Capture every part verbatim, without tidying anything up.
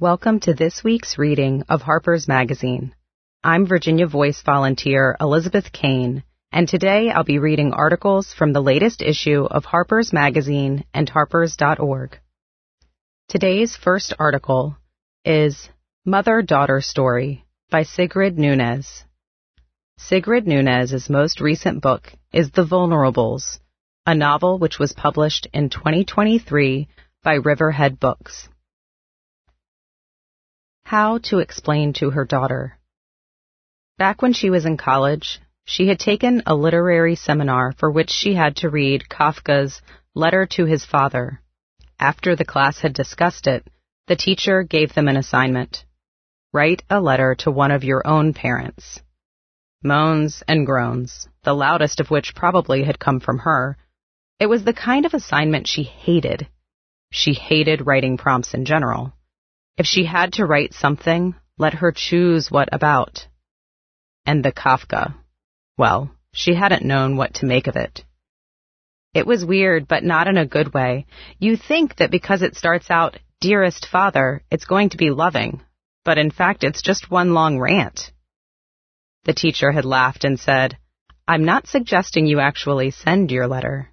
Welcome to this week's reading of Harper's Magazine. I'm Virginia Voice volunteer Elizabeth Kane, and today I'll be reading articles from the latest issue of Harper's Magazine and harpers dot org. Today's first article is Mother-Daughter Story by Sigrid Nunez. Sigrid Nunez's most recent book is The Vulnerables, a novel which was published in twenty twenty-three by Riverhead Books. How to explain to her daughter. Back when she was in college, she had taken a literary seminar for which she had to read Kafka's Letter to His Father. After the class had discussed it, the teacher gave them an assignment. Write a letter to one of your own parents. Moans and groans, the loudest of which probably had come from her. It was the kind of assignment she hated. She hated writing prompts in general. If she had to write something, let her choose what about. And the Kafka. Well, she hadn't known what to make of it. It was weird, but not in a good way. You think that because it starts out, Dearest Father, it's going to be loving, but in fact it's just one long rant. The teacher had laughed and said, I'm not suggesting you actually send your letter.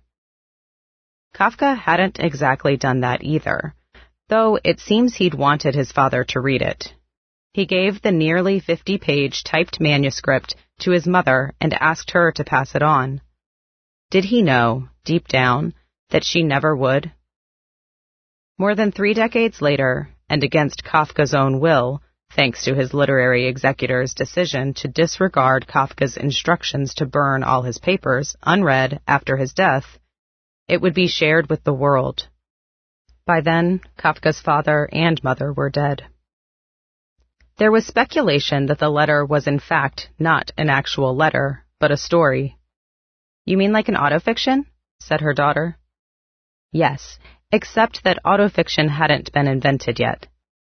Kafka hadn't exactly done that either, though it seems he'd wanted his father to read it. He gave the nearly fifty-page typed manuscript to his mother and asked her to pass it on. Did he know, deep down, that she never would? More than three decades later, and against Kafka's own will, thanks to his literary executor's decision to disregard Kafka's instructions to burn all his papers, unread, after his death, it would be shared with the world. By then, Kafka's father and mother were dead. There was speculation that the letter was in fact not an actual letter, but a story. You mean like an autofiction? Said her daughter. Yes, except that autofiction hadn't been invented yet.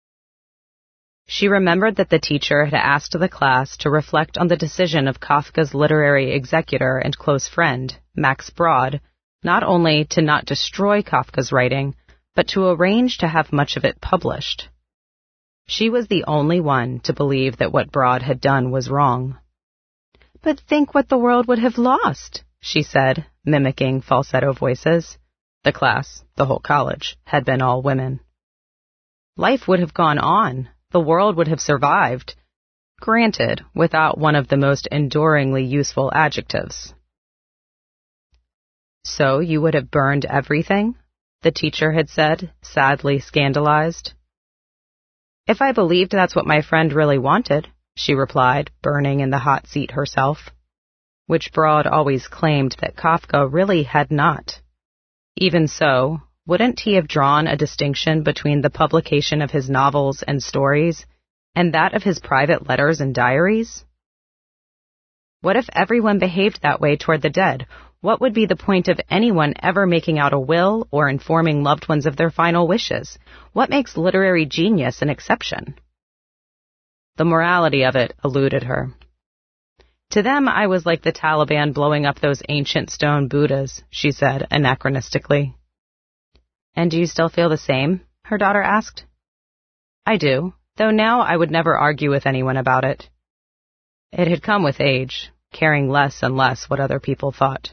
She remembered that the teacher had asked the class to reflect on the decision of Kafka's literary executor and close friend, Max Brod, not only to not destroy Kafka's writing, but to arrange to have much of it published. She was the only one to believe that what Brod had done was wrong. But think what the world would have lost, she said, mimicking falsetto voices. The class, the whole college, had been all women. Life would have gone on. The world would have survived. Granted, without one of the most enduringly useful adjectives. So you would have burned everything? The teacher had said, sadly scandalized. If I believed that's what my friend really wanted, she replied, burning in the hot seat herself, which Brod always claimed that Kafka really had not. Even so, wouldn't he have drawn a distinction between the publication of his novels and stories and that of his private letters and diaries? What if everyone behaved that way toward the dead? What would be the point of anyone ever making out a will or informing loved ones of their final wishes? What makes literary genius an exception? The morality of it eluded her. To them, I was like the Taliban blowing up those ancient stone Buddhas, she said anachronistically. And do you still feel the same? Her daughter asked. I do, though now I would never argue with anyone about it. It had come with age, caring less and less what other people thought.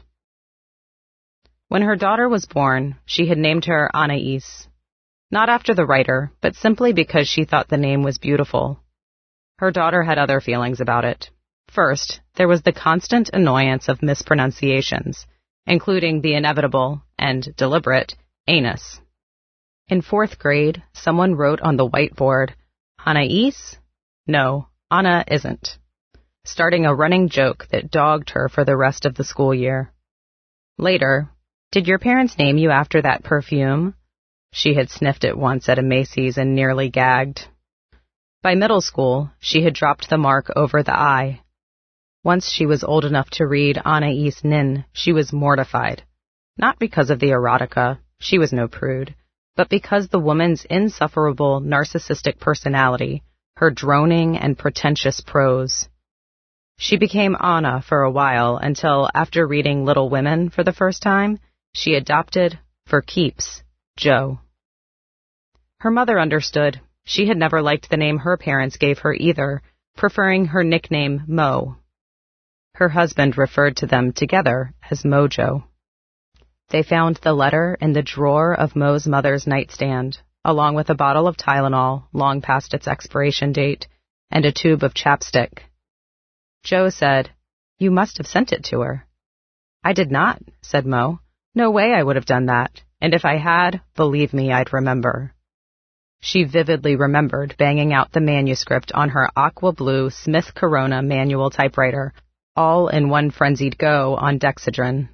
When her daughter was born, she had named her Anais, not after the writer, but simply because she thought the name was beautiful. Her daughter had other feelings about it. First, there was the constant annoyance of mispronunciations, including the inevitable and deliberate anus. In fourth grade, someone wrote on the whiteboard, Anais? No, Anna isn't, starting a running joke that dogged her for the rest of the school year. Later, did your parents name you after that perfume? She had sniffed it once at a Macy's and nearly gagged. By middle school, she had dropped the mark over the I. Once she was old enough to read Anais Nin, she was mortified. Not because of the erotica, she was no prude, but because the woman's insufferable narcissistic personality, her droning and pretentious prose. She became Anna for a while until, after reading Little Women for the first time, she adopted, for keeps, Jo. Her mother understood. She had never liked the name her parents gave her either, preferring her nickname Mo. Her husband referred to them together as Mojo. They found the letter in the drawer of Mo's mother's nightstand, along with a bottle of Tylenol long past its expiration date and a tube of chapstick. Joe said, "You must have sent it to her." "I did not," said Mo. "No way I would have done that, and if I had, believe me, I'd remember." She vividly remembered banging out the manuscript on her aqua blue Smith Corona manual typewriter, all in one frenzied go on Dexedrine.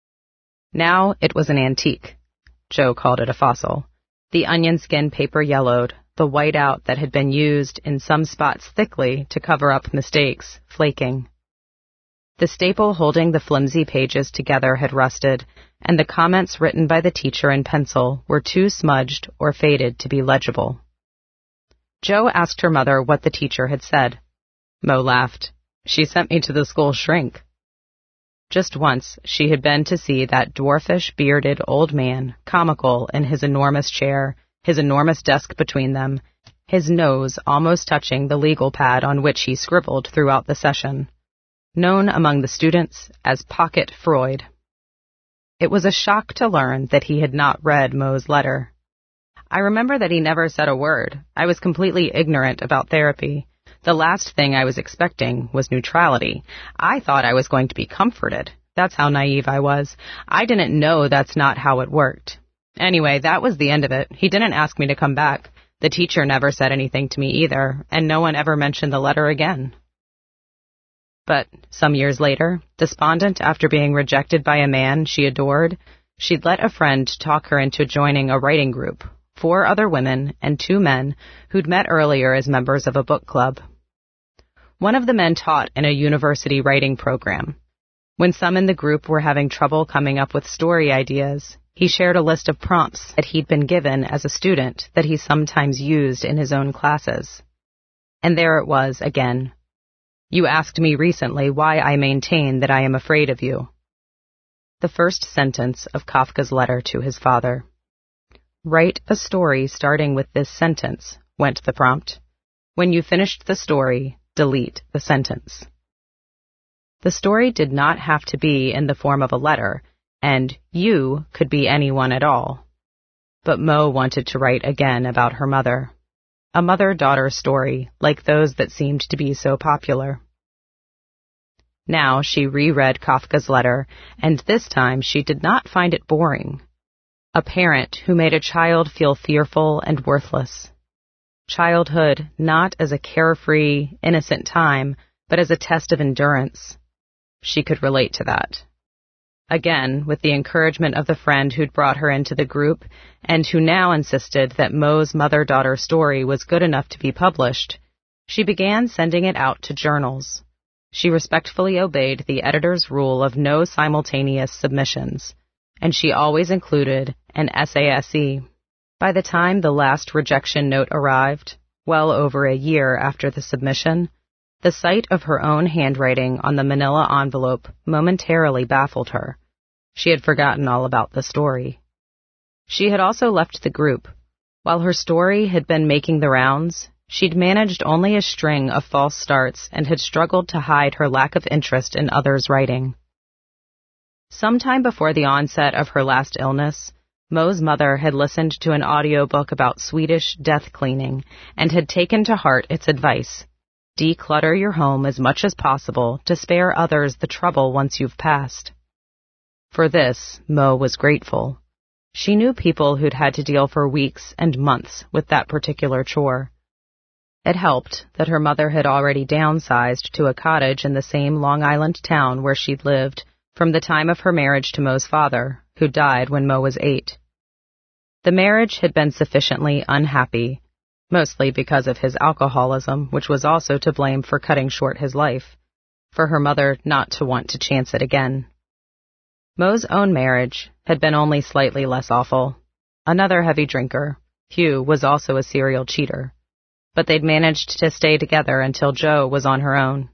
Now it was an antique. Joe called it a fossil. The onion skin paper yellowed, the whiteout that had been used in some spots thickly to cover up mistakes, flaking. The staple holding the flimsy pages together had rusted, and the comments written by the teacher in pencil were too smudged or faded to be legible. Joe asked her mother what the teacher had said. Mo laughed. "She sent me to the school shrink." Just once she had been to see that dwarfish, bearded old man, comical in his enormous chair, his enormous desk between them, his nose almost touching the legal pad on which he scribbled throughout the session, known among the students as Pocket Freud. It was a shock to learn that he had not read Mo's letter. I remember that he never said a word. I was completely ignorant about therapy. The last thing I was expecting was neutrality. I thought I was going to be comforted. That's how naive I was. I didn't know that's not how it worked. Anyway, that was the end of it. He didn't ask me to come back. The teacher never said anything to me either, and no one ever mentioned the letter again. But some years later, despondent after being rejected by a man she adored, she'd let a friend talk her into joining a writing group, four other women and two men who'd met earlier as members of a book club. One of the men taught in a university writing program. When some in the group were having trouble coming up with story ideas, he shared a list of prompts that he'd been given as a student that he sometimes used in his own classes. And there it was again. "You asked me recently why I maintain that I am afraid of you." The first sentence of Kafka's letter to his father. "Write a story starting with this sentence," went the prompt. "When you finished the story, delete the sentence." The story did not have to be in the form of a letter, and you could be anyone at all. But Mo wanted to write again about her mother. A mother-daughter story, like those that seemed to be so popular. Now she reread Kafka's letter, and this time she did not find it boring. A parent who made a child feel fearful and worthless. Childhood not as a carefree, innocent time, but as a test of endurance. She could relate to that. Again, with the encouragement of the friend who'd brought her into the group, and who now insisted that Mo's mother-daughter story was good enough to be published, she began sending it out to journals. She respectfully obeyed the editor's rule of no simultaneous submissions, and she always included an S A S E. By the time the last rejection note arrived, well over a year after the submission, the sight of her own handwriting on the manila envelope momentarily baffled her. She had forgotten all about the story. She had also left the group. While her story had been making the rounds, she'd managed only a string of false starts and had struggled to hide her lack of interest in others' writing. Sometime before the onset of her last illness, Mo's mother had listened to an audiobook about Swedish death cleaning and had taken to heart its advice. Declutter your home as much as possible to spare others the trouble once you've passed. For this, Mo was grateful. She knew people who'd had to deal for weeks and months with that particular chore. It helped that her mother had already downsized to a cottage in the same Long Island town where she'd lived from the time of her marriage to Mo's father, who died when Mo was eight. The marriage had been sufficiently unhappy, mostly because of his alcoholism, which was also to blame for cutting short his life, for her mother not to want to chance it again. Mo's own marriage had been only slightly less awful. Another heavy drinker, Hugh, was also a serial cheater, but they'd managed to stay together until Jo was on her own.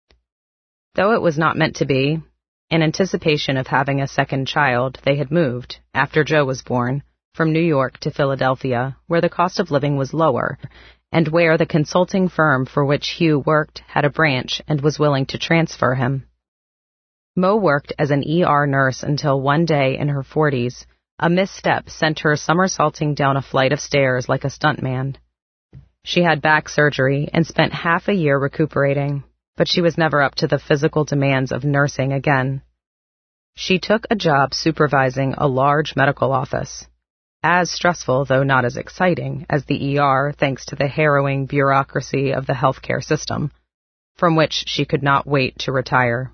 Though it was not meant to be, in anticipation of having a second child, they had moved, after Jo was born, from New York to Philadelphia, where the cost of living was lower, and where the consulting firm for which Hugh worked had a branch and was willing to transfer him. Mo worked as an E R nurse until one day in her forties, a misstep sent her somersaulting down a flight of stairs like a stuntman. She had back surgery and spent half a year recuperating, but she was never up to the physical demands of nursing again. She took a job supervising a large medical office. As stressful, though not as exciting, as the E R thanks to the harrowing bureaucracy of the healthcare system, from which she could not wait to retire.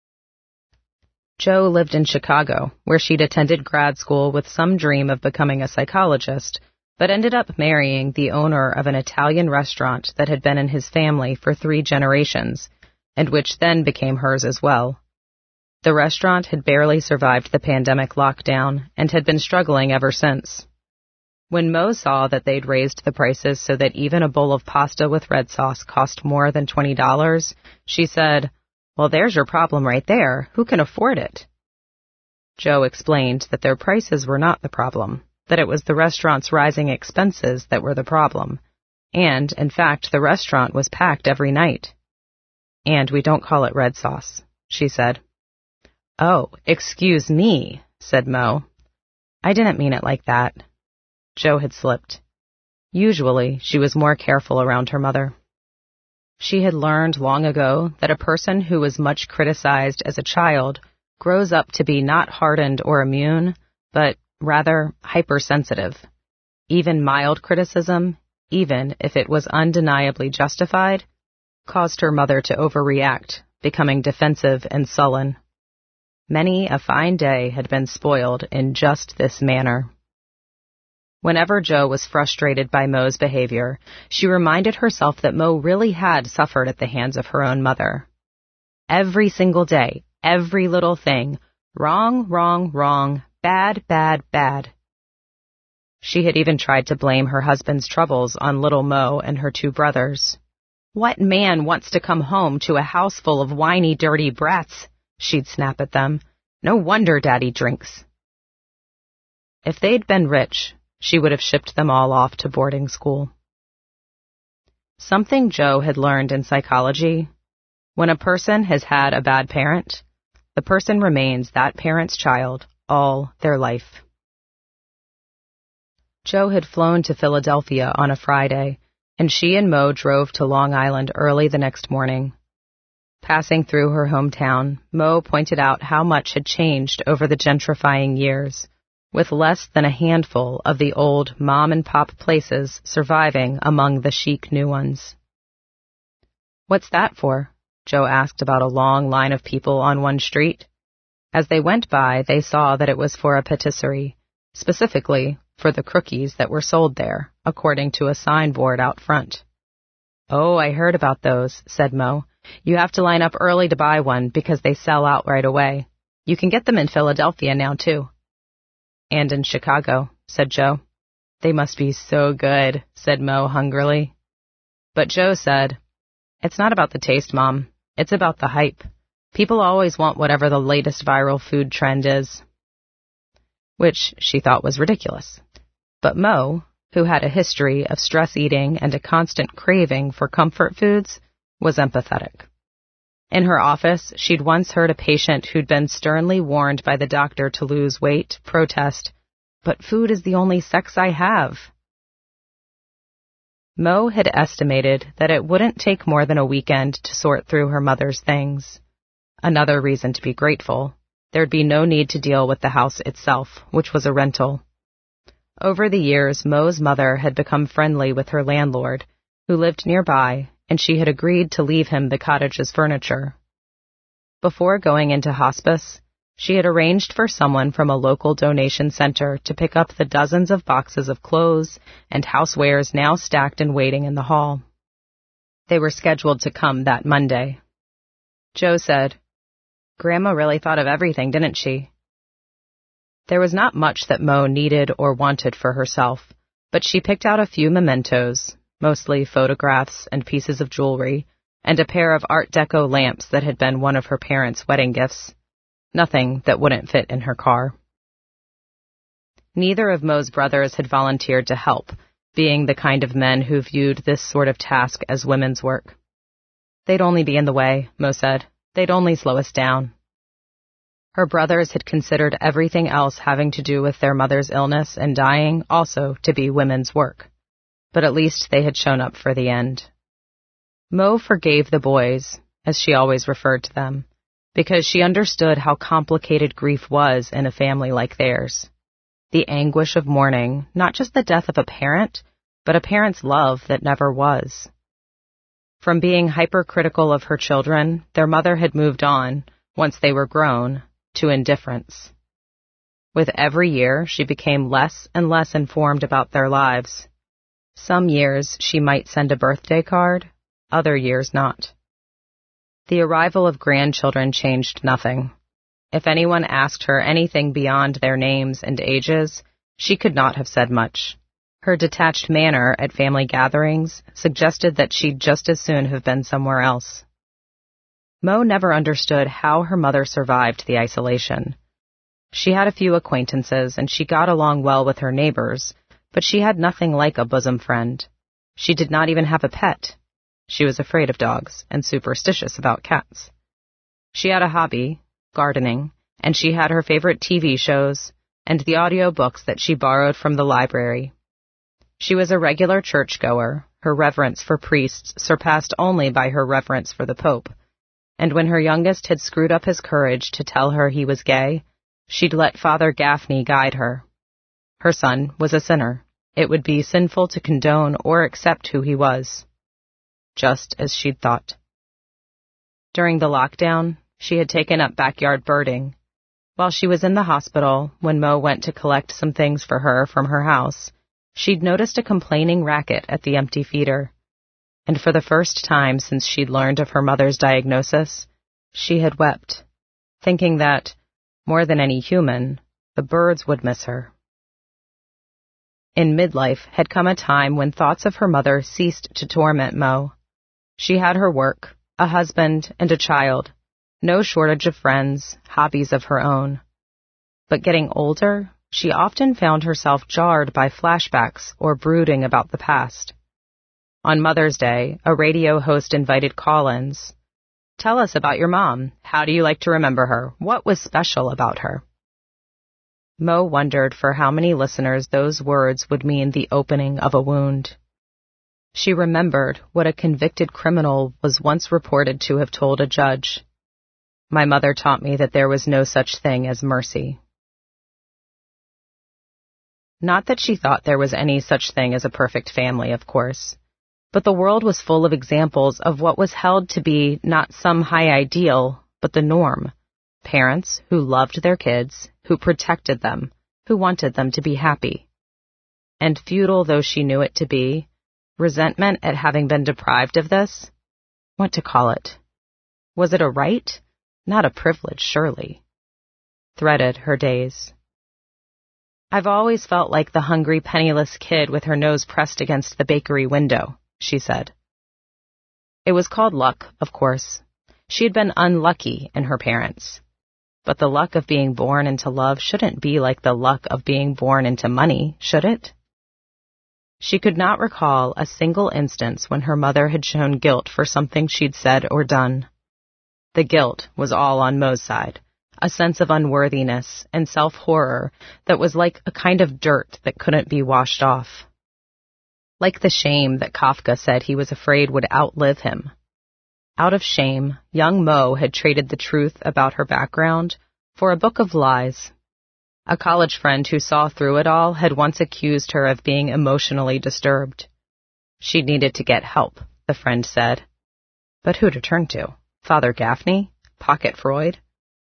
Jo lived in Chicago, where she'd attended grad school with some dream of becoming a psychologist, but ended up marrying the owner of an Italian restaurant that had been in his family for three generations, and which then became hers as well. The restaurant had barely survived the pandemic lockdown and had been struggling ever since. When Mo saw that they'd raised the prices so that even a bowl of pasta with red sauce cost more than twenty dollars, she said, "Well, there's your problem right there. Who can afford it?" Jo explained that their prices were not the problem, that it was the restaurant's rising expenses that were the problem, and, in fact, the restaurant was packed every night. "And we don't call it red sauce," she said. "Oh, excuse me," said Mo. "I didn't mean it like that." Jo had slipped. Usually, she was more careful around her mother. She had learned long ago that a person who was much criticized as a child grows up to be not hardened or immune, but rather hypersensitive. Even mild criticism, even if it was undeniably justified, caused her mother to overreact, becoming defensive and sullen. Many a fine day had been spoiled in just this manner. Whenever Jo was frustrated by Mo's behavior, she reminded herself that Mo really had suffered at the hands of her own mother. Every single day, every little thing, wrong, wrong, wrong, bad, bad, bad. She had even tried to blame her husband's troubles on little Mo and her two brothers. "What man wants to come home to a house full of whiny, dirty brats?" she'd snap at them. "No wonder Daddy drinks." If they'd been rich, she would have shipped them all off to boarding school. Something Jo had learned in psychology: when a person has had a bad parent, the person remains that parent's child all their life. Jo had flown to Philadelphia on a Friday, and she and Mo drove to Long Island early the next morning. Passing through her hometown, Mo pointed out how much had changed over the gentrifying years, with less than a handful of the old mom-and-pop places surviving among the chic new ones. "What's that for?" Jo asked about a long line of people on one street. As they went by, they saw that it was for a patisserie, specifically for the cookies that were sold there, according to a signboard out front. "Oh, I heard about those," said Mo. "You have to line up early to buy one because they sell out right away. You can get them in Philadelphia now, too." "And in Chicago," said Jo. "They must be so good," said Mo hungrily. But Jo said, "It's not about the taste, Mom. It's about the hype. People always want whatever the latest viral food trend is." Which she thought was ridiculous. But Mo, who had a history of stress eating and a constant craving for comfort foods, was empathetic. In her office, she'd once heard a patient who'd been sternly warned by the doctor to lose weight protest, "But food is the only sex I have." Mo had estimated that it wouldn't take more than a weekend to sort through her mother's things. Another reason to be grateful: there'd be no need to deal with the house itself, which was a rental. Over the years, Mo's mother had become friendly with her landlord, who lived nearby, and she had agreed to leave him the cottage's furniture. Before going into hospice, she had arranged for someone from a local donation center to pick up the dozens of boxes of clothes and housewares now stacked and waiting in the hall. They were scheduled to come that Monday. Jo said, "Grandma really thought of everything, didn't she?" There was not much that Mo needed or wanted for herself, but she picked out a few mementos, mostly photographs and pieces of jewelry, and a pair of Art Deco lamps that had been one of her parents' wedding gifts. Nothing that wouldn't fit in her car. Neither of Mo's brothers had volunteered to help, being the kind of men who viewed this sort of task as women's work. They'd only be in the way, Mo said. They'd only slow us down. Her brothers had considered everything else having to do with their mother's illness and dying also to be women's work, but at least they had shown up for the end. Mo forgave the boys, as she always referred to them, because she understood how complicated grief was in a family like theirs. The anguish of mourning, not just the death of a parent, but a parent's love that never was. From being hypercritical of her children, their mother had moved on, once they were grown, to indifference. With every year, she became less and less informed about their lives. Some years she might send a birthday card, other years not. The arrival of grandchildren changed nothing. If anyone asked her anything beyond their names and ages, she could not have said much. Her detached manner at family gatherings suggested that she'd just as soon have been somewhere else. Mo never understood how her mother survived the isolation. She had a few acquaintances and she got along well with her neighbors, but she had nothing like a bosom friend. She did not even have a pet. She was afraid of dogs and superstitious about cats. She had a hobby, gardening, and she had her favorite T V shows and the audio books that she borrowed from the library. She was a regular churchgoer, her reverence for priests surpassed only by her reverence for the Pope, and when her youngest had screwed up his courage to tell her he was gay, she'd let Father Gaffney guide her. Her son was a sinner. It would be sinful to condone or accept who he was. Just as she'd thought. During the lockdown, she had taken up backyard birding. While she was in the hospital, when Mo went to collect some things for her from her house, she'd noticed a complaining racket at the empty feeder. And for the first time since she'd learned of her mother's diagnosis, she had wept, thinking that, more than any human, the birds would miss her. In midlife had come a time when thoughts of her mother ceased to torment Mo. She had her work, a husband, and a child, no shortage of friends, hobbies of her own. But getting older, she often found herself jarred by flashbacks or brooding about the past. On Mother's Day, a radio host invited call-ins. Tell us about your mom. How do you like to remember her? What was special about her? Mo wondered for how many listeners those words would mean the opening of a wound. She remembered what a convicted criminal was once reported to have told a judge. My mother taught me that there was no such thing as mercy. Not that she thought there was any such thing as a perfect family, of course. But the world was full of examples of what was held to be not some high ideal, but the norm. Parents who loved their kids, who protected them, who wanted them to be happy. And futile though she knew it to be, resentment at having been deprived of this? What to call it? Was it a right? Not a privilege, surely. Threaded her days. I've always felt like the hungry, penniless kid with her nose pressed against the bakery window, she said. It was called luck, of course. She had been unlucky in her parents. But the luck of being born into love shouldn't be like the luck of being born into money, should it? She could not recall a single instance when her mother had shown guilt for something she'd said or done. The guilt was all on Mo's side, a sense of unworthiness and self-horror that was like a kind of dirt that couldn't be washed off. Like the shame that Kafka said he was afraid would outlive him. Out of shame, young Mo had traded the truth about her background for a book of lies. A college friend who saw through it all had once accused her of being emotionally disturbed. She needed to get help, the friend said. But who to turn to? Father Gaffney? Pocket Freud?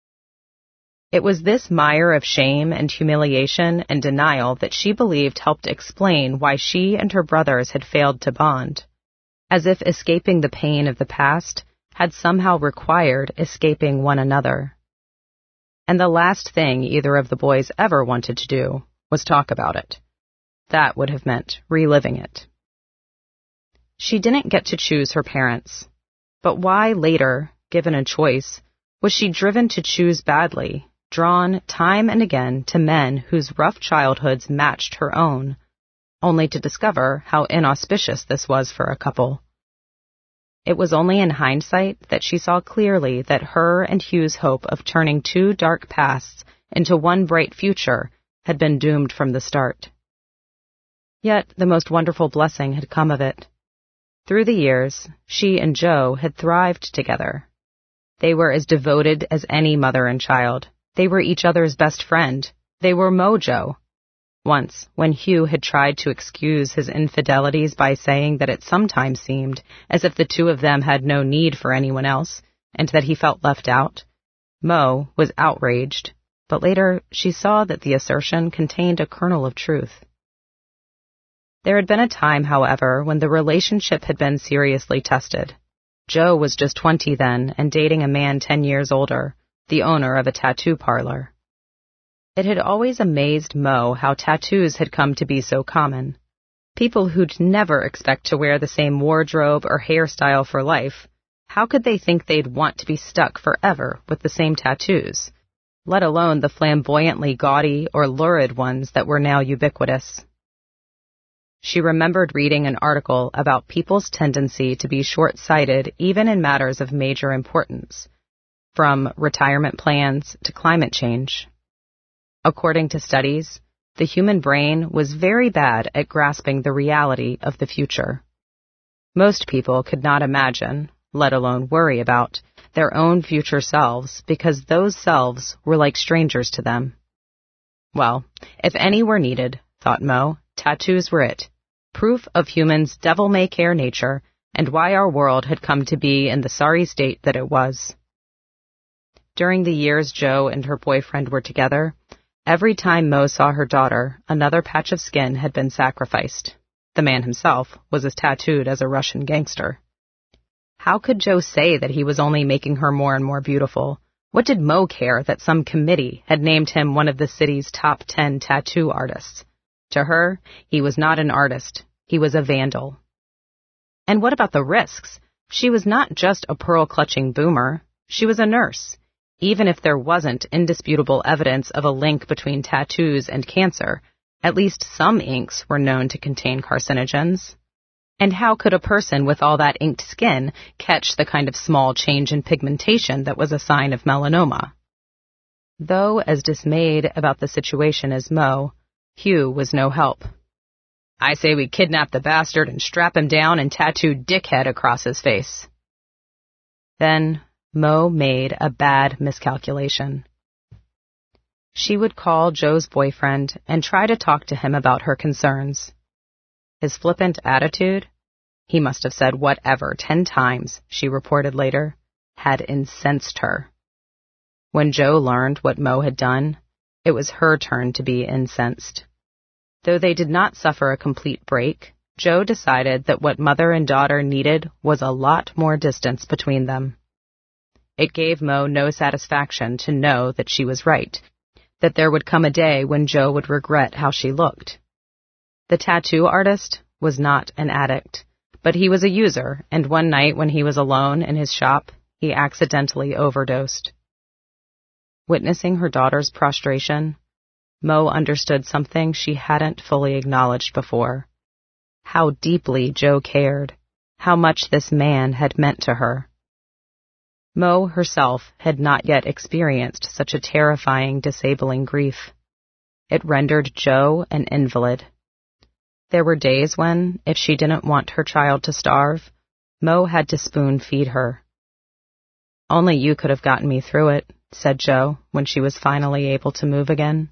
It was this mire of shame and humiliation and denial that she believed helped explain why she and her brothers had failed to bond, as if escaping the pain of the past had somehow required escaping one another. And the last thing either of the boys ever wanted to do was talk about it. That would have meant reliving it. She didn't get to choose her parents. But why later, given a choice, was she driven to choose badly, drawn time and again to men whose rough childhoods matched her own, only to discover how inauspicious this was for a couple. It was only in hindsight that she saw clearly that her and Hugh's hope of turning two dark pasts into one bright future had been doomed from the start. Yet the most wonderful blessing had come of it. Through the years, she and Joe had thrived together. They were as devoted as any mother and child. They were each other's best friend. They were Mojo. Once, when Hugh had tried to excuse his infidelities by saying that it sometimes seemed as if the two of them had no need for anyone else, and that he felt left out, Mo was outraged, but later she saw that the assertion contained a kernel of truth. There had been a time, however, when the relationship had been seriously tested. Joe was just twenty then and dating a man ten years older, the owner of a tattoo parlor. It had always amazed Mo how tattoos had come to be so common. People who'd never expect to wear the same wardrobe or hairstyle for life, how could they think they'd want to be stuck forever with the same tattoos, let alone the flamboyantly gaudy or lurid ones that were now ubiquitous? She remembered reading an article about people's tendency to be short-sighted even in matters of major importance, from retirement plans to climate change. According to studies, the human brain was very bad at grasping the reality of the future. Most people could not imagine, let alone worry about, their own future selves because those selves were like strangers to them. Well, if any were needed, thought Mo, tattoos were it. Proof of humans' devil-may-care nature and why our world had come to be in the sorry state that it was. During the years Joe and her boyfriend were together, every time Mo saw her daughter, another patch of skin had been sacrificed. The man himself was as tattooed as a Russian gangster. How could Joe say that he was only making her more and more beautiful? What did Mo care that some committee had named him one of the city's top ten tattoo artists? To her, he was not an artist. He was a vandal. And what about the risks? She was not just a pearl-clutching boomer. She was a nurse. Even if there wasn't indisputable evidence of a link between tattoos and cancer, at least some inks were known to contain carcinogens. And how could a person with all that inked skin catch the kind of small change in pigmentation that was a sign of melanoma? Though as dismayed about the situation as Mo, Hugh was no help. I say we kidnap the bastard and strap him down and tattoo Dickhead across his face. Then Mo made a bad miscalculation. She would call Joe's boyfriend and try to talk to him about her concerns. His flippant attitude, he must have said whatever ten times, she reported later, had incensed her. When Joe learned what Mo had done, it was her turn to be incensed. Though they did not suffer a complete break, Joe decided that what mother and daughter needed was a lot more distance between them. It gave Mo no satisfaction to know that she was right, that there would come a day when Joe would regret how she looked. The tattoo artist was not an addict, but he was a user, and one night when he was alone in his shop, he accidentally overdosed. Witnessing her daughter's prostration, Mo understood something she hadn't fully acknowledged before. How deeply Joe cared, how much this man had meant to her. Mo herself had not yet experienced such a terrifying, disabling grief. It rendered Joe an invalid. There were days when, if she didn't want her child to starve, Mo had to spoon-feed her. Only you could have gotten me through it, said Joe, when she was finally able to move again.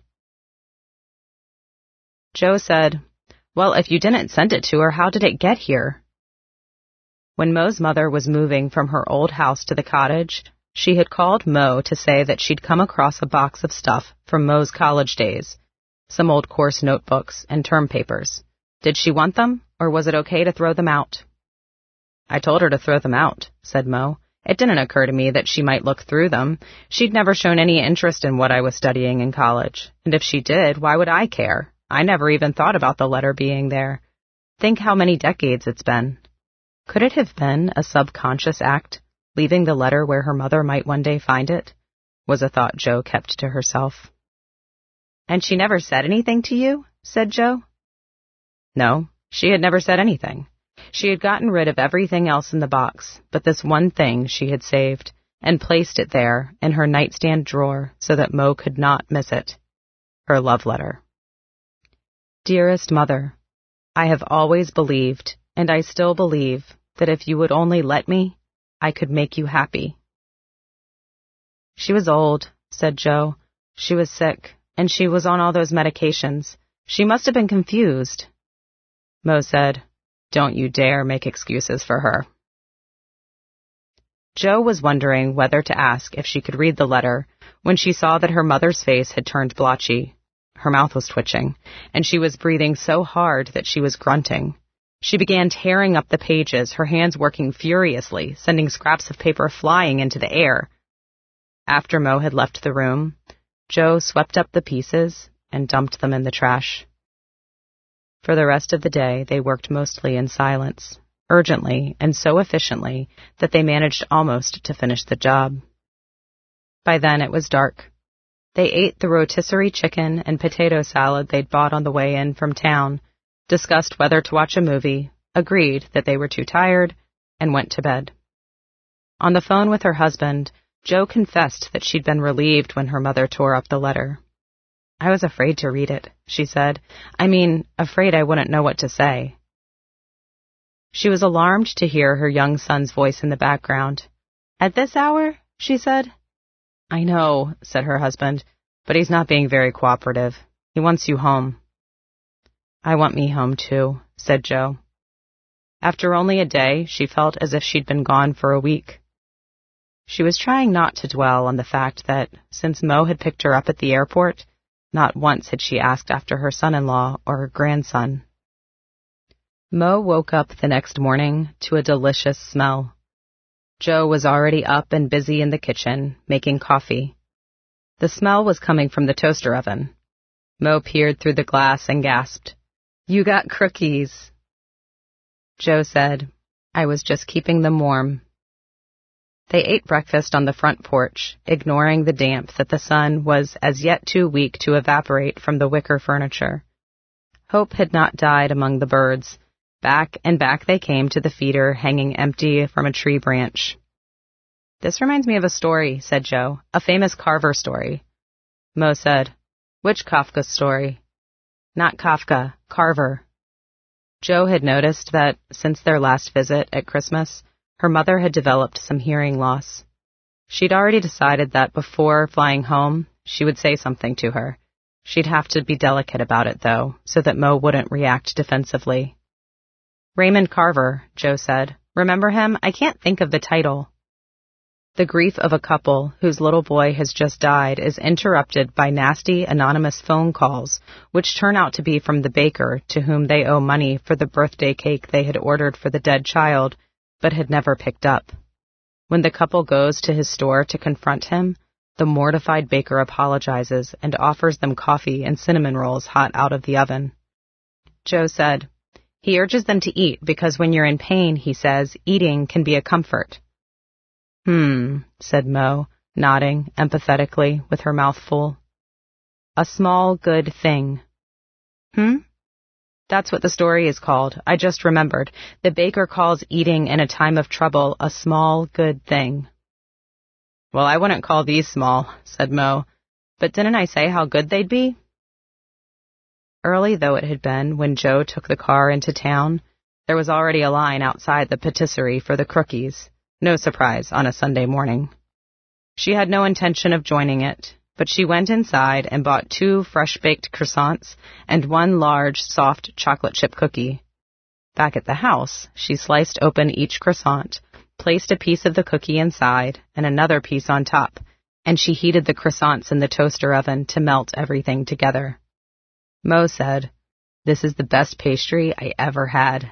Joe said, well, if you didn't send it to her, how did it get here? When Mo's mother was moving from her old house to the cottage, she had called Mo to say that she'd come across a box of stuff from Mo's college days, some old course notebooks and term papers. Did she want them, or was it okay to throw them out? I told her to throw them out, said Mo. It didn't occur to me that she might look through them. She'd never shown any interest in what I was studying in college, and if she did, why would I care? I never even thought about the letter being there. Think how many decades it's been. Could it have been a subconscious act, leaving the letter where her mother might one day find it? Was a thought Joe kept to herself. And she never said anything to you? Said Joe. No, she had never said anything. She had gotten rid of everything else in the box, but this one thing she had saved, and placed it there in her nightstand drawer so that Mo could not miss it. Her love letter. Dearest Mother, I have always believed, and I still believe, that if you would only let me, I could make you happy. She was old, said Joe. She was sick, and she was on all those medications. She must have been confused. Mo said, Don't you dare make excuses for her. Joe was wondering whether to ask if she could read the letter when she saw that her mother's face had turned blotchy. Her mouth was twitching, and she was breathing so hard that she was grunting. She began tearing up the pages, her hands working furiously, sending scraps of paper flying into the air. After Mo had left the room, Joe swept up the pieces and dumped them in the trash. For the rest of the day, they worked mostly in silence, urgently and so efficiently that they managed almost to finish the job. By then it was dark. They ate the rotisserie chicken and potato salad they'd bought on the way in from town, discussed whether to watch a movie, agreed that they were too tired, and went to bed. On the phone with her husband, Joe confessed that she'd been relieved when her mother tore up the letter. I was afraid to read it, she said. I mean, afraid I wouldn't know what to say. She was alarmed to hear her young son's voice in the background. At this hour? She said. I know, said her husband, but he's not being very cooperative. He wants you home. I want me home, too, said Joe. After only a day, she felt as if she'd been gone for a week. She was trying not to dwell on the fact that, since Mo had picked her up at the airport, not once had she asked after her son-in-law or her grandson. Mo woke up the next morning to a delicious smell. Joe was already up and busy in the kitchen, making coffee. The smell was coming from the toaster oven. Mo peered through the glass and gasped, You got cookies. Joe said, I was just keeping them warm. They ate breakfast on the front porch, ignoring the damp that the sun was as yet too weak to evaporate from the wicker furniture. Hope had not died among the birds. Back and back they came to the feeder hanging empty from a tree branch. This reminds me of a story, said Joe, a famous Carver story. Mo said, Which Kafka story? Not Kafka, Carver. Joe had noticed that, since their last visit at Christmas, her mother had developed some hearing loss. She'd already decided that before flying home, she would say something to her. She'd have to be delicate about it, though, so that Mo wouldn't react defensively. Raymond Carver, Joe said. Remember him? I can't think of the title. The grief of a couple whose little boy has just died is interrupted by nasty anonymous phone calls, which turn out to be from the baker to whom they owe money for the birthday cake they had ordered for the dead child, but had never picked up. When the couple goes to his store to confront him, the mortified baker apologizes and offers them coffee and cinnamon rolls hot out of the oven. Joe said, He urges them to eat because when you're in pain, he says, eating can be a comfort. Hmm, said Mo, nodding empathetically with her mouth full. A small good thing. Hmm? That's what the story is called. I just remembered. The baker calls eating in a time of trouble a small good thing. Well, I wouldn't call these small, said Mo. But didn't I say how good they'd be? Early though it had been when Joe took the car into town, there was already a line outside the patisserie for the cookies. No surprise on a Sunday morning. She had no intention of joining it, but she went inside and bought two fresh-baked croissants and one large, soft chocolate chip cookie. Back at the house, she sliced open each croissant, placed a piece of the cookie inside and another piece on top, and she heated the croissants in the toaster oven to melt everything together. Mo said, This is the best pastry I ever had.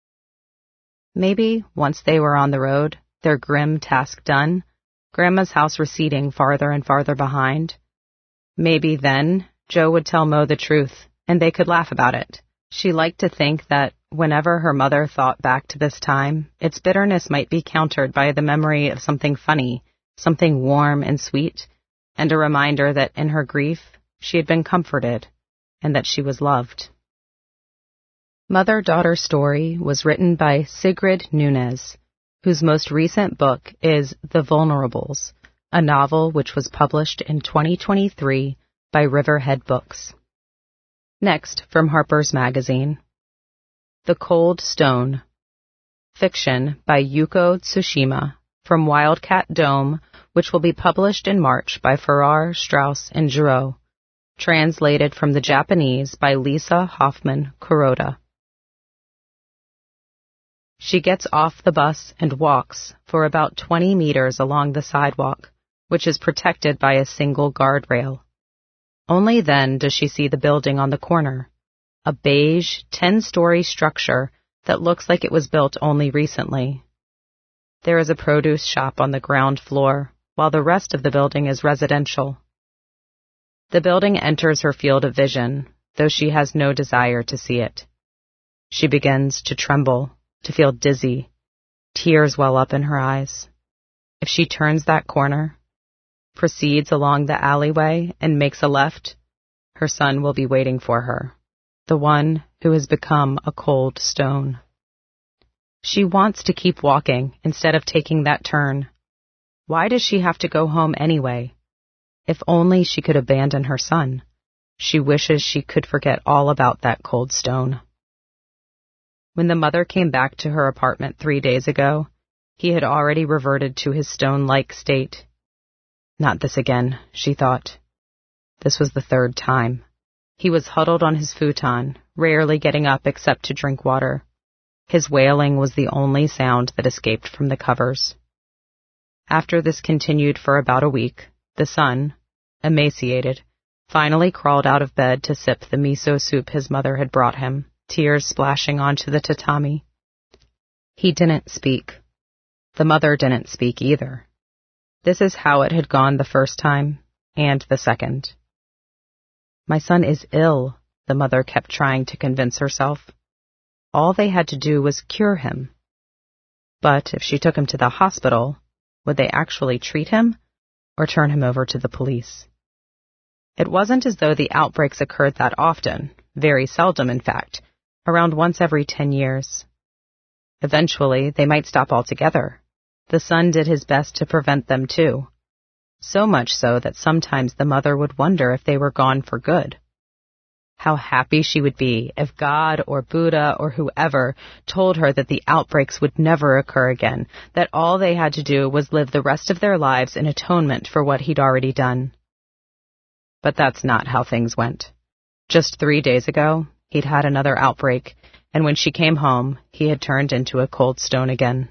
Maybe, once they were on the road, their grim task done, Grandma's house receding farther and farther behind, maybe then Joe would tell Mo the truth, and they could laugh about it. She liked to think that whenever her mother thought back to this time, its bitterness might be countered by the memory of something funny, something warm and sweet, and a reminder that in her grief she had been comforted, and that she was loved. Mother-Daughter Story was written by Sigrid Nunez, whose most recent book is The Vulnerables, a novel which was published in twenty twenty-three by Riverhead Books. Next, from Harper's Magazine, The Cold Stone, fiction by Yuko Tsushima, from Wildcat Dome, which will be published in March by Farrar, Straus, and Giroux, translated from the Japanese by Lisa Hoffman Kuroda. She gets off the bus and walks for about twenty meters along the sidewalk, which is protected by a single guardrail. Only then does she see the building on the corner, a beige, ten-story structure that looks like it was built only recently. There is a produce shop on the ground floor, while the rest of the building is residential. The building enters her field of vision, though she has no desire to see it. She begins to tremble, to feel dizzy. Tears well up in her eyes. If she turns that corner, proceeds along the alleyway, and makes a left, her son will be waiting for her, the one who has become a cold stone. She wants to keep walking instead of taking that turn. Why does she have to go home anyway? If only she could abandon her son. She wishes she could forget all about that cold stone. When the mother came back to her apartment three days ago, he had already reverted to his stone-like state. Not this again, she thought. This was the third time. He was huddled on his futon, rarely getting up except to drink water. His wailing was the only sound that escaped from the covers. After this continued for about a week, the son, emaciated, finally crawled out of bed to sip the miso soup his mother had brought him, tears splashing onto the tatami. He didn't speak. The mother didn't speak either. This is how it had gone the first time, and the second. My son is ill, the mother kept trying to convince herself. All they had to do was cure him. But if she took him to the hospital, would they actually treat him, or turn him over to the police? It wasn't as though the outbreaks occurred that often, very seldom in fact, around once every ten years. Eventually, they might stop altogether. The son did his best to prevent them too, so much so that sometimes the mother would wonder if they were gone for good. How happy she would be if God or Buddha or whoever told her that the outbreaks would never occur again, that all they had to do was live the rest of their lives in atonement for what he'd already done. But that's not how things went. Just three days ago, he'd had another outbreak, and when she came home, he had turned into a cold stone again.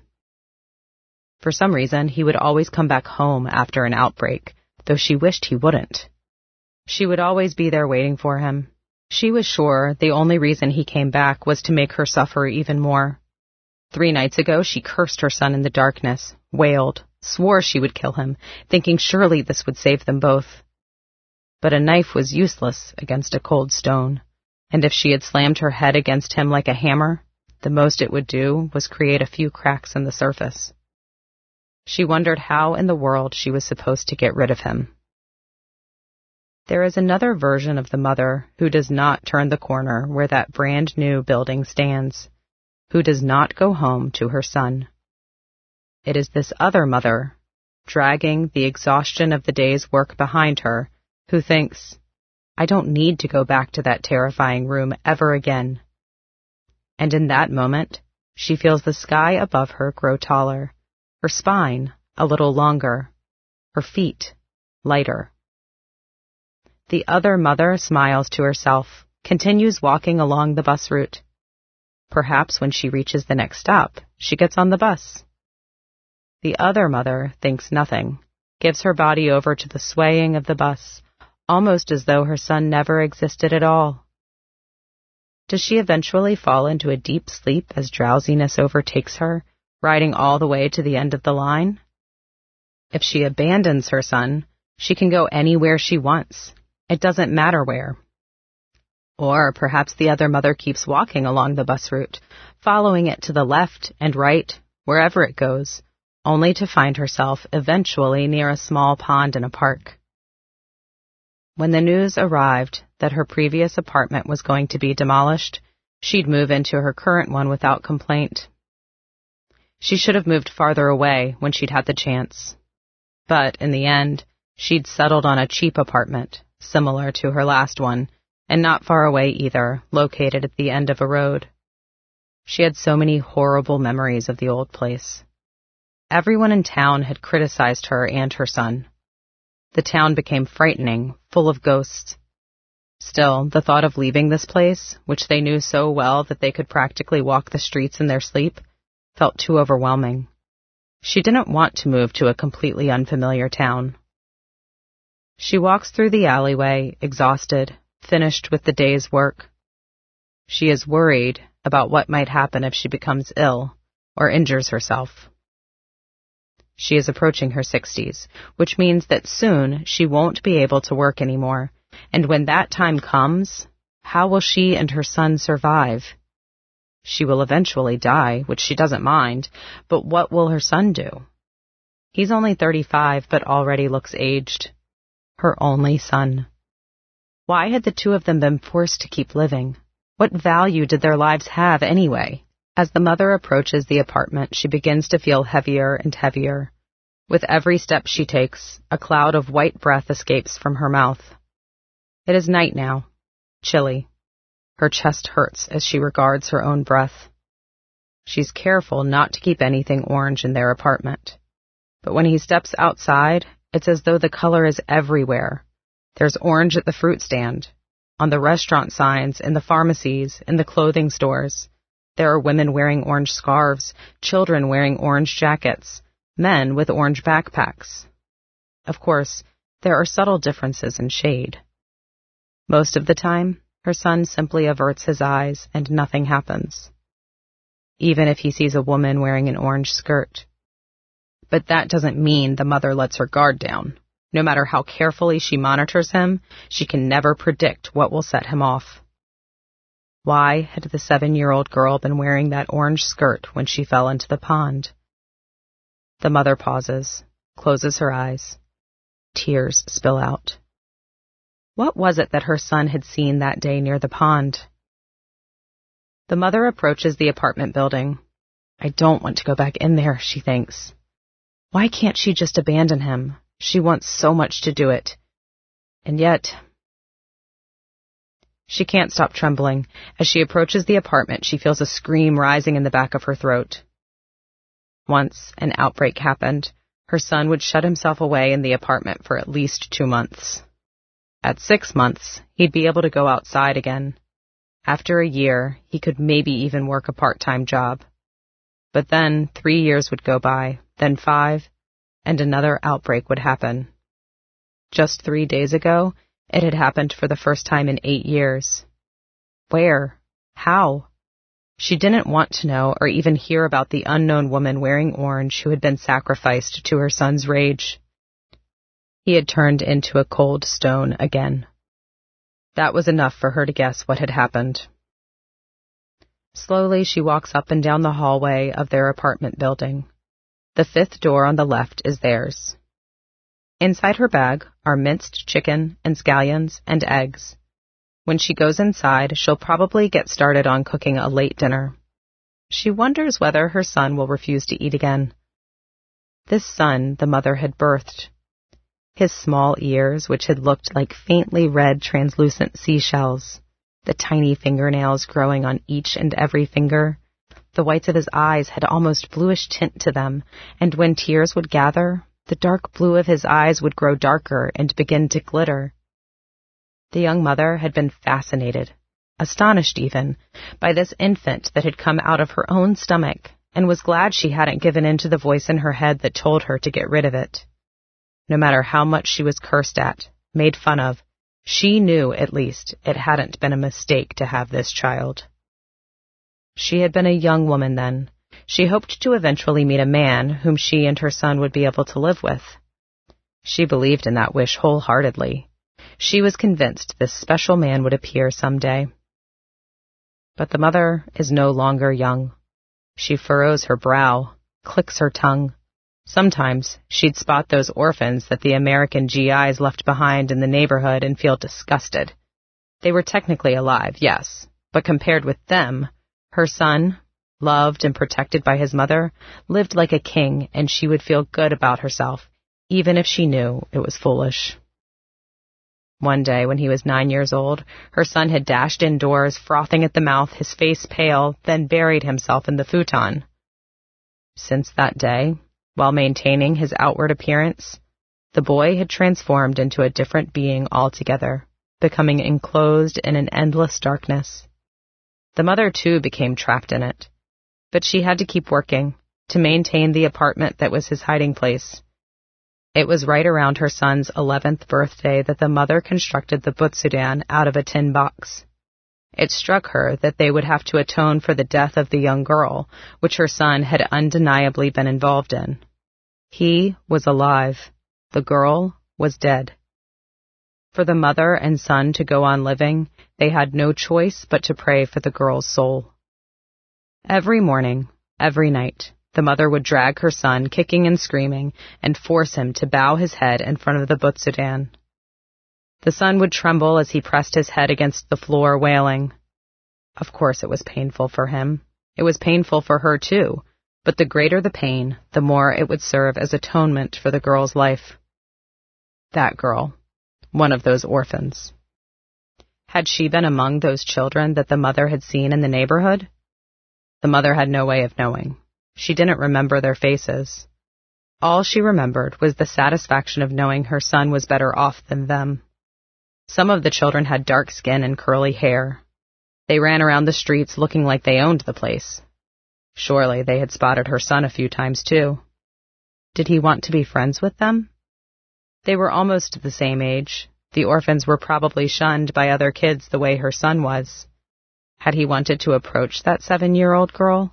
For some reason, he would always come back home after an outbreak, though she wished he wouldn't. She would always be there waiting for him. She was sure the only reason he came back was to make her suffer even more. Three nights ago, she cursed her son in the darkness, wailed, swore she would kill him, thinking surely this would save them both. But a knife was useless against a cold stone, and if she had slammed her head against him like a hammer, the most it would do was create a few cracks in the surface. She wondered how in the world she was supposed to get rid of him. There is another version of the mother who does not turn the corner where that brand new building stands, who does not go home to her son. It is this other mother, dragging the exhaustion of the day's work behind her, who thinks, I don't need to go back to that terrifying room ever again. And in that moment, she feels the sky above her grow taller, her spine a little longer, her feet lighter. The other mother smiles to herself, continues walking along the bus route. Perhaps when she reaches the next stop, she gets on the bus. The other mother thinks nothing, gives her body over to the swaying of the bus, almost as though her son never existed at all. Does she eventually fall into a deep sleep as drowsiness overtakes her, riding all the way to the end of the line? If she abandons her son, she can go anywhere she wants. It doesn't matter where. Or perhaps the other mother keeps walking along the bus route, following it to the left and right, wherever it goes, only to find herself eventually near a small pond in a park. When the news arrived that her previous apartment was going to be demolished, She'd move into her current one without complaint. She should have moved farther away when she'd had the chance. But in the end, she'd settled on a cheap apartment, similar to her last one, and not far away either, located at the end of a road. She had so many horrible memories of the old place. Everyone in town had criticized her and her son. The town became frightening, full of ghosts. Still, the thought of leaving this place, which they knew so well that they could practically walk the streets in their sleep, felt too overwhelming. She didn't want to move to a completely unfamiliar town. She walks through the alleyway, exhausted, finished with the day's work. She is worried about what might happen if she becomes ill or injures herself. She is approaching her sixties, which means that soon she won't be able to work anymore, and when that time comes, how will she and her son survive? She will eventually die, which she doesn't mind, but what will her son do? He's only thirty-five, but already looks aged. Her only son. Why had the two of them been forced to keep living? What value did their lives have anyway? As the mother approaches the apartment, she begins to feel heavier and heavier. With every step she takes, a cloud of white breath escapes from her mouth. It is night now, chilly. Her chest hurts as she regards her own breath. She's careful not to keep anything orange in their apartment. But when he steps outside, it's as though the color is everywhere. There's orange at the fruit stand, on the restaurant signs, in the pharmacies, in the clothing stores. There are women wearing orange scarves, children wearing orange jackets, men with orange backpacks. Of course, there are subtle differences in shade. Most of the time, her son simply averts his eyes and nothing happens, even if he sees a woman wearing an orange skirt. But that doesn't mean the mother lets her guard down. No matter how carefully she monitors him, she can never predict what will set him off. Why had the seven-year-old girl been wearing that orange skirt when she fell into the pond? The mother pauses, closes her eyes. Tears spill out. What was it that her son had seen that day near the pond? The mother approaches the apartment building. I don't want to go back in there, she thinks. Why can't she just abandon him? She wants so much to do it. And yet, she can't stop trembling. As she approaches the apartment, she feels a scream rising in the back of her throat. Once an outbreak happened, her son would shut himself away in the apartment for at least two months. At six months, he'd be able to go outside again. After a year, he could maybe even work a part-time job. But then three years would go by, then five, and another outbreak would happen. Just three days ago, it had happened for the first time in eight years. Where? How? She didn't want to know or even hear about the unknown woman wearing orange who had been sacrificed to her son's rage. He had turned into a cold stone again. That was enough for her to guess what had happened. Slowly, she walks up and down the hallway of their apartment building. The fifth door on the left is theirs. Inside her bag are minced chicken and scallions and eggs. When she goes inside, she'll probably get started on cooking a late dinner. She wonders whether her son will refuse to eat again. This son the mother had birthed. His small ears, which had looked like faintly red translucent seashells, the tiny fingernails growing on each and every finger. The whites of his eyes had almost bluish tint to them, and when tears would gather, the dark blue of his eyes would grow darker and begin to glitter. The young mother had been fascinated, astonished even, by this infant that had come out of her own stomach, and was glad she hadn't given in to the voice in her head that told her to get rid of it. No matter how much she was cursed at, made fun of, she knew, at least, it hadn't been a mistake to have this child. She had been a young woman then. She hoped to eventually meet a man whom she and her son would be able to live with. She believed in that wish wholeheartedly. She was convinced this special man would appear someday. But the mother is no longer young. She furrows her brow, clicks her tongue. Sometimes she'd spot those orphans that the American G Is left behind in the neighborhood and feel disgusted. They were technically alive, yes, But compared with them, her son, loved and protected by his mother, lived like a king, and she would feel good about herself, even if she knew it was foolish. One day, when he was nine years old, her son had dashed indoors, frothing at the mouth, his face pale, then buried himself in the futon. Since that day, while maintaining his outward appearance, the boy had transformed into a different being altogether, becoming enclosed in an endless darkness. The mother, too, became trapped in it, but she had to keep working to maintain the apartment that was his hiding place. It was right around her son's eleventh birthday that the mother constructed the butsudan out of a tin box. It struck her that they would have to atone for the death of the young girl, which her son had undeniably been involved in. He was alive. The girl was dead. For the mother and son to go on living, they had no choice but to pray for the girl's soul. Every morning, every night, the mother would drag her son, kicking and screaming, and force him to bow his head in front of the butsudan. The son would tremble as he pressed his head against the floor, wailing. Of course it was painful for him. It was painful for her, too, but the greater the pain, the more it would serve as atonement for the girl's life. That girl, one of those orphans. Had she been among those children that the mother had seen in the neighborhood? The mother had no way of knowing. She didn't remember their faces. All she remembered was the satisfaction of knowing her son was better off than them. Some of the children had dark skin and curly hair. They ran around the streets looking like they owned the place. Surely they had spotted her son a few times, too. Did he want to be friends with them? They were almost the same age. The orphans were probably shunned by other kids the way her son was. Had he wanted to approach that seven-year-old girl?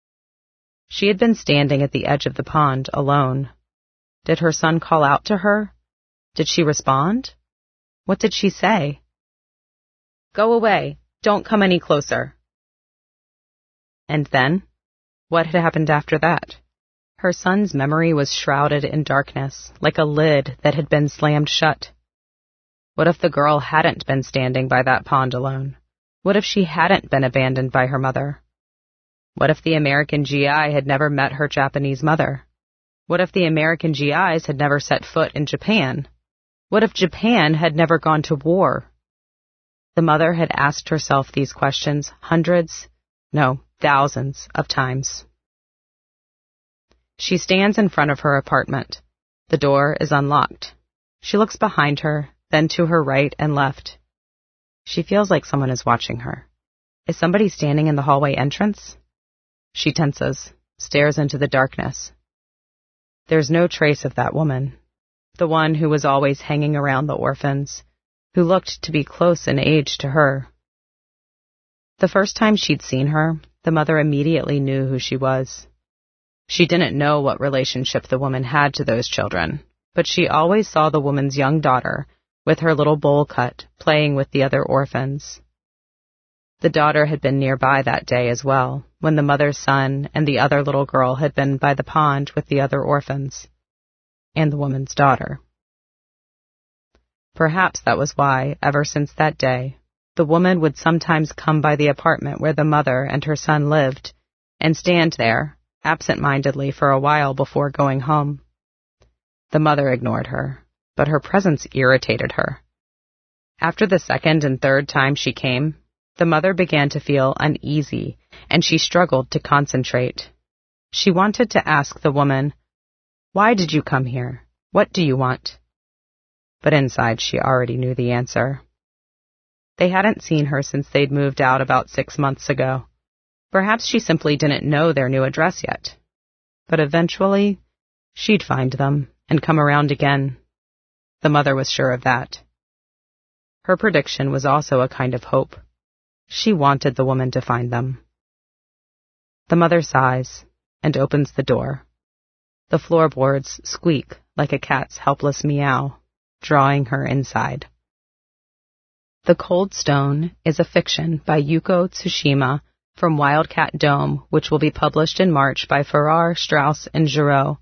She had been standing at the edge of the pond, alone. Did her son call out to her? Did she respond? What did she say? Go away. Don't come any closer. And then? What had happened after that? Her son's memory was shrouded in darkness, like a lid that had been slammed shut. What if the girl hadn't been standing by that pond alone? What if she hadn't been abandoned by her mother? What if the American G I had never met her Japanese mother? What if the American G Is had never set foot in Japan? What if Japan had never gone to war? The mother had asked herself these questions hundreds, no, thousands of times. She stands in front of her apartment. The door is unlocked. She looks behind her, then to her right and left. She feels like someone is watching her. Is somebody standing in the hallway entrance? She tenses, stares into the darkness. There's no trace of that woman, the one who was always hanging around the orphans, who looked to be close in age to her. The first time she'd seen her, the mother immediately knew who she was. She didn't know what relationship the woman had to those children, but she always saw the woman's young daughter, with her little bowl cut, playing with the other orphans. The daughter had been nearby that day as well, when the mother's son and the other little girl had been by the pond with the other orphans, and the woman's daughter. Perhaps that was why, ever since that day, the woman would sometimes come by the apartment where the mother and her son lived, and stand there, absent-mindedly for a while before going home. The mother ignored her, but her presence irritated her. After the second and third time she came, the mother began to feel uneasy, and she struggled to concentrate. She wanted to ask the woman, "Why did you come here? What do you want?" But inside she already knew the answer. They hadn't seen her since they'd moved out about six months ago. Perhaps she simply didn't know their new address yet. But eventually, she'd find them and come around again. The mother was sure of that. Her prediction was also a kind of hope. She wanted the woman to find them. The mother sighs and opens the door. The floorboards squeak like a cat's helpless meow, drawing her inside. The Cold Stone is a fiction by Yuko Tsushima from Wildcat Dome, which will be published in March by Farrar, Straus, and Giroux,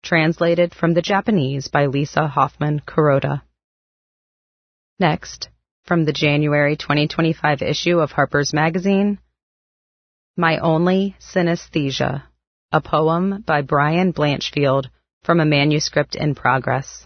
translated from the Japanese by Lisa Hoffman Kuroda. Next, From the January twenty twenty-five issue of Harper's Magazine, My Only Synesthesia, a poem by Brian Blanchfield from a manuscript in progress.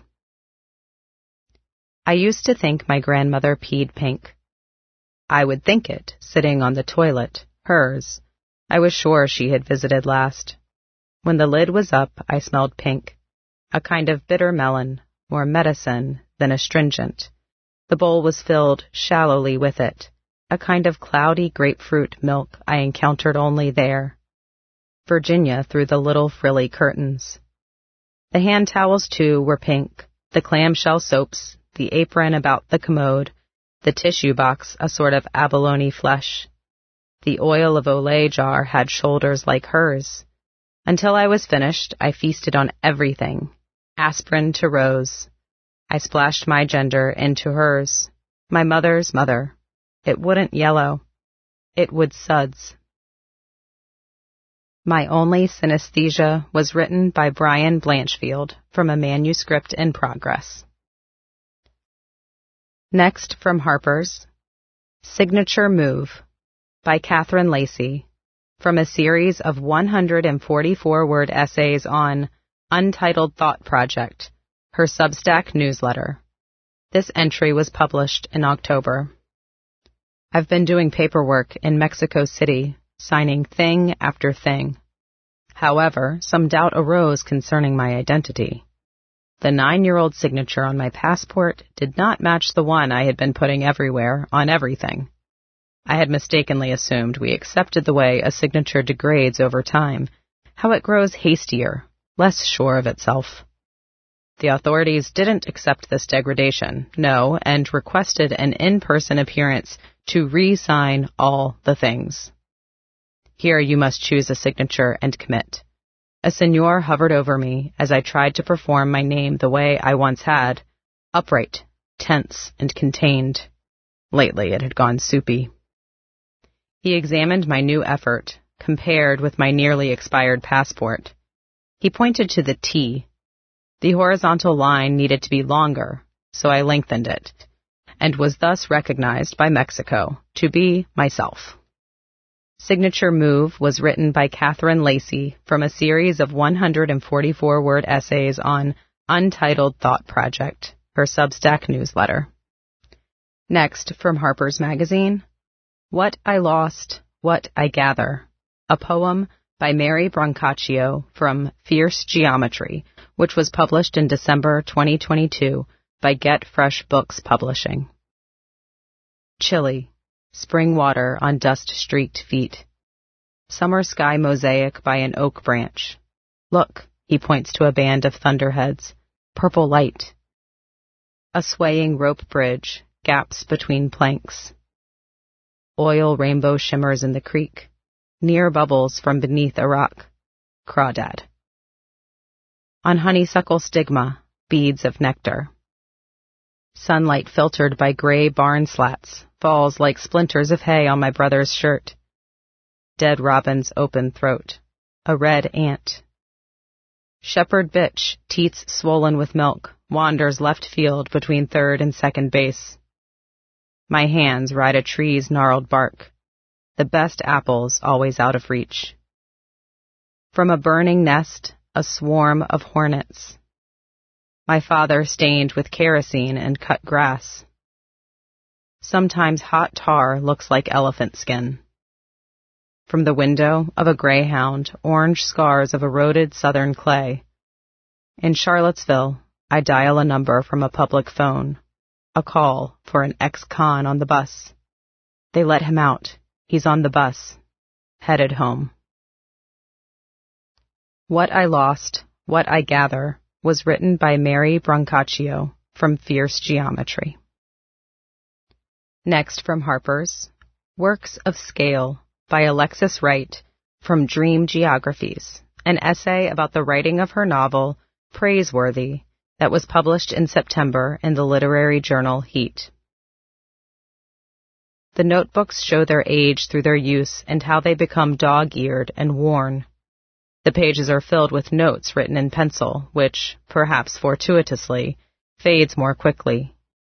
I used to think my grandmother peed pink. I would think it, sitting on the toilet, hers. I was sure she had visited last. When the lid was up, I smelled pink, a kind of bitter melon, more medicine than astringent. The bowl was filled shallowly with it, a kind of cloudy grapefruit milk I encountered only there. Virginia through the little frilly curtains. The hand towels, too, were pink, the clamshell soaps, the apron about the commode, the tissue box a sort of abalone flesh. The oil of Olay jar had shoulders like hers. Until I was finished, I feasted on everything, aspirin to Rose. I splashed my gender into hers, my mother's mother. It wouldn't yellow. It would suds. My Only Synesthesia was written by Brian Blanchfield from a manuscript in progress. Next from Harper's, Signature Move by Catherine Lacey, from a series of one hundred forty-four word essays on Untitled Thought Project, her Substack newsletter. This entry was published in October. I've been doing paperwork in Mexico City, signing thing after thing. However, some doubt arose concerning my identity. The nine-year-old signature on my passport did not match the one I had been putting everywhere on everything. I had mistakenly assumed we accepted the way a signature degrades over time, how it grows hastier, less sure of itself. The authorities didn't accept this degradation, no, and requested an in-person appearance to re-sign all the things. Here you must choose a signature and commit. A senor hovered over me as I tried to perform my name the way I once had, upright, tense, and contained. Lately it had gone soupy. He examined my new effort, compared with my nearly expired passport. He pointed to the T. The horizontal line needed to be longer, so I lengthened it, and was thus recognized by Mexico to be myself. Signature Move was written by Catherine Lacey from a series of one hundred forty-four word essays on Untitled Thought Project, her Substack newsletter. Next, from Harper's Magazine, What I Lost, What I Gather, a poem by Mary Brancaccio from Fierce Geometry, which was published in December twenty twenty-two by Get Fresh Books Publishing. Chilly. Spring water on dust-streaked feet. Summer sky mosaic by an oak branch. Look, he points to a band of thunderheads. Purple light. A swaying rope bridge, gaps between planks. Oil rainbow shimmers in the creek. Near bubbles from beneath a rock. Crawdad. On honeysuckle stigma, beads of nectar. Sunlight filtered by gray barn slats falls like splinters of hay on my brother's shirt. Dead robin's open throat. A red ant. Shepherd bitch, teats swollen with milk, wanders left field between third and second base. My hands ride a tree's gnarled bark. The best apples always out of reach. From a burning nest, a swarm of hornets. My father stained with kerosene and cut grass. Sometimes hot tar looks like elephant skin. From the window of a greyhound, orange scars of eroded southern clay. In Charlottesville, I dial a number from a public phone. A call for an ex-con on the bus. They let him out. He's on the bus. Headed home. What I Lost, What I Gather was written by Mary Brancaccio from Fierce Geometry. Next from Harper's, Works of Scale by Alexis Wright from Dream Geographies, an essay about the writing of her novel, Praiseworthy, that was published in September in the literary journal Heat. The notebooks show their age through their use and how they become dog-eared and worn. The pages are filled with notes written in pencil, which, perhaps fortuitously, fades more quickly.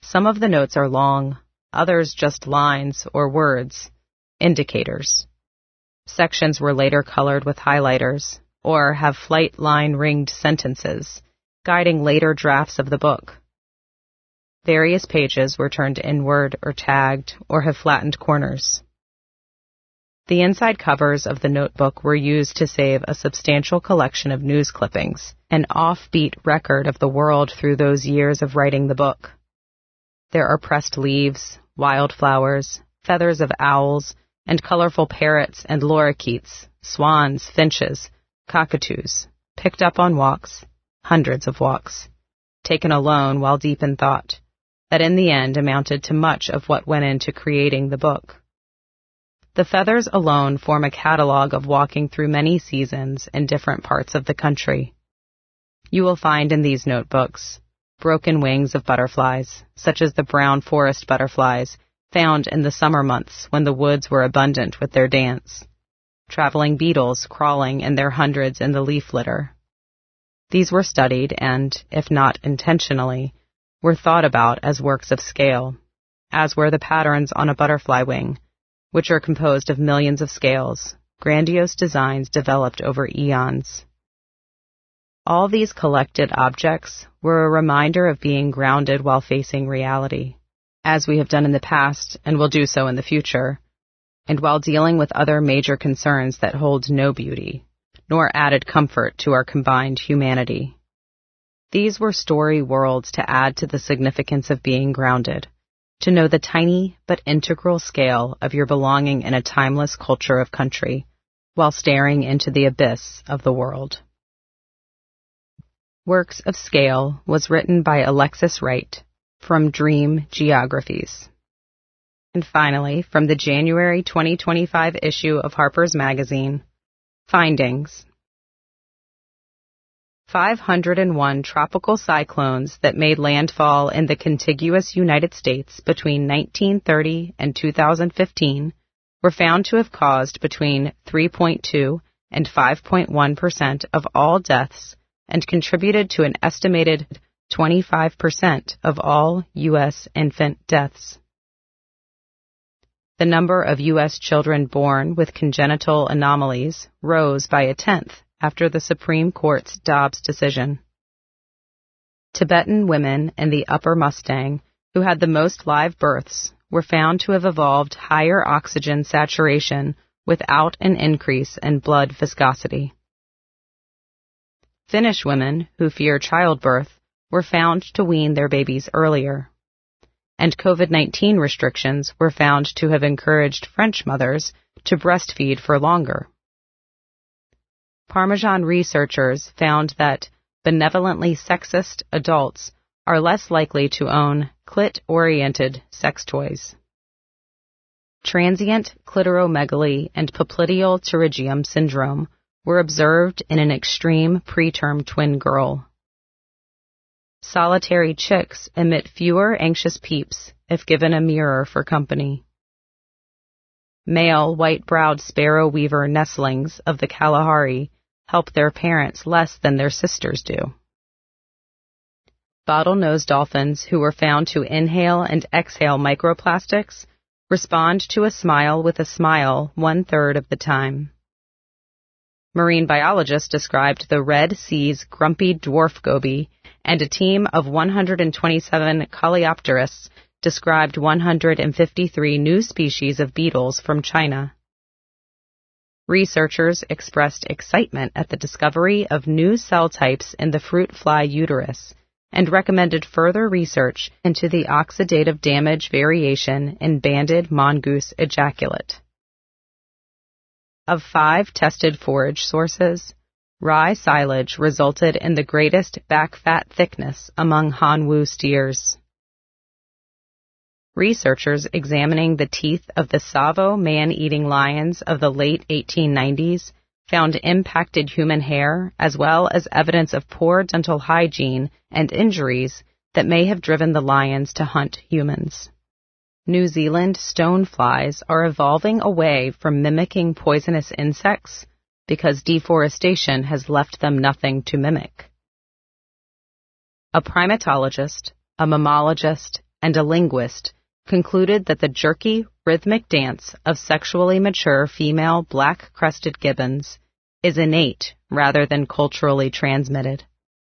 Some of the notes are long, others just lines or words, indicators. Sections were later colored with highlighters, or have flight line-ringed sentences, guiding later drafts of the book. Various pages were turned inward or tagged or have flattened corners. The inside covers of the notebook were used to save a substantial collection of news clippings, an offbeat record of the world through those years of writing the book. There are pressed leaves, wildflowers, feathers of owls, and colorful parrots and lorikeets, swans, finches, cockatoos, picked up on walks, hundreds of walks, taken alone while deep in thought, that in the end amounted to much of what went into creating the book. The feathers alone form a catalog of walking through many seasons in different parts of the country. You will find in these notebooks broken wings of butterflies, such as the brown forest butterflies found in the summer months when the woods were abundant with their dance, traveling beetles crawling in their hundreds in the leaf litter. These were studied and, if not intentionally, were thought about as works of scale, as were the patterns on a butterfly wing, which are composed of millions of scales, grandiose designs developed over eons. All these collected objects were a reminder of being grounded while facing reality, as we have done in the past and will do so in the future, and while dealing with other major concerns that hold no beauty, nor added comfort to our combined humanity. These were story worlds to add to the significance of being grounded, to know the tiny but integral scale of your belonging in a timeless culture of country, while staring into the abyss of the world. Works of Scale was written by Alexis Wright from Dream Geographies. And finally, from the January twenty twenty-five issue of Harper's Magazine, Findings. five hundred one tropical cyclones that made landfall in the contiguous United States between nineteen thirty and two thousand fifteen were found to have caused between three point two and five point one percent of all deaths and contributed to an estimated twenty-five percent of all U S infant deaths. The number of U S children born with congenital anomalies rose by a tenth after the Supreme Court's Dobbs decision. Tibetan women in the Upper Mustang, who had the most live births, were found to have evolved higher oxygen saturation without an increase in blood viscosity. Finnish women who fear childbirth were found to wean their babies earlier, and COVID nineteen restrictions were found to have encouraged French mothers to breastfeed for longer. Parmesan researchers found that benevolently sexist adults are less likely to own clit-oriented sex toys. Transient clitoromegaly and popliteal pterygium syndrome were observed in an extreme preterm twin girl. Solitary chicks emit fewer anxious peeps if given a mirror for company. Male white-browed sparrow weaver nestlings of the Kalahari help their parents less than their sisters do. Bottlenose dolphins who were found to inhale and exhale microplastics respond to a smile with a smile one-third of the time. Marine biologists described the Red Sea's grumpy dwarf goby, and a team of one hundred twenty-seven coleopterists described one hundred fifty-three new species of beetles from China. Researchers expressed excitement at the discovery of new cell types in the fruit fly uterus and recommended further research into the oxidative damage variation in banded mongoose ejaculate. Of five tested forage sources, rye silage resulted in the greatest back fat thickness among Hanwu steers. Researchers examining the teeth of the Tsavo man-eating lions of the late eighteen nineties found impacted human hair as well as evidence of poor dental hygiene and injuries that may have driven the lions to hunt humans. New Zealand stoneflies are evolving away from mimicking poisonous insects because deforestation has left them nothing to mimic. A primatologist, a mammologist, and a linguist, concluded that the jerky, rhythmic dance of sexually mature female black-crested gibbons is innate rather than culturally transmitted.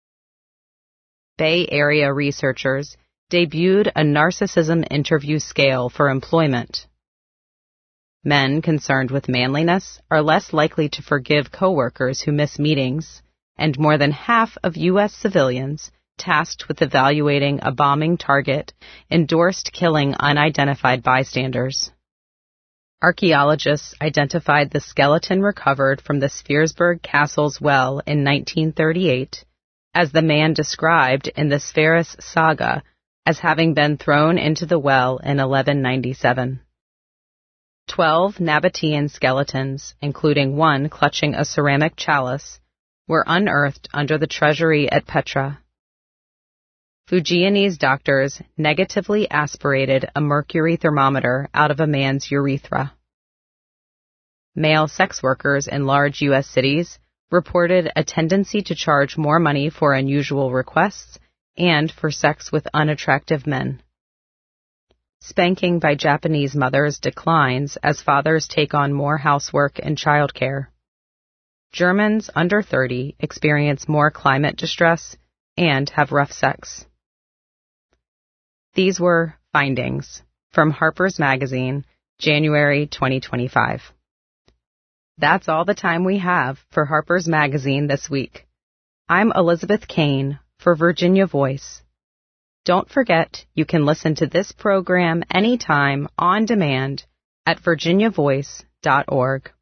Bay Area researchers debuted a narcissism interview scale for employment. Men concerned with manliness are less likely to forgive coworkers who miss meetings, and more than half of U S civilians tasked with evaluating a bombing target endorsed killing unidentified bystanders. Archaeologists identified the skeleton recovered from the Spheresburg Castle's well in nineteen thirty-eight as the man described in the Sverris saga as having been thrown into the well in eleven ninety-seven. Twelve Nabatean skeletons, including one clutching a ceramic chalice, were unearthed under the treasury at Petra. Fujianese doctors negatively aspirated a mercury thermometer out of a man's urethra. Male sex workers in large U S cities reported a tendency to charge more money for unusual requests and for sex with unattractive men. Spanking by Japanese mothers declines as fathers take on more housework and childcare. Germans under thirty experience more climate distress and have rough sex. These were findings from Harper's Magazine, January twenty twenty-five. That's all the time we have for Harper's Magazine this week. I'm Elizabeth Kane for Virginia Voice. Don't forget you can listen to this program anytime on demand at virginia voice dot org.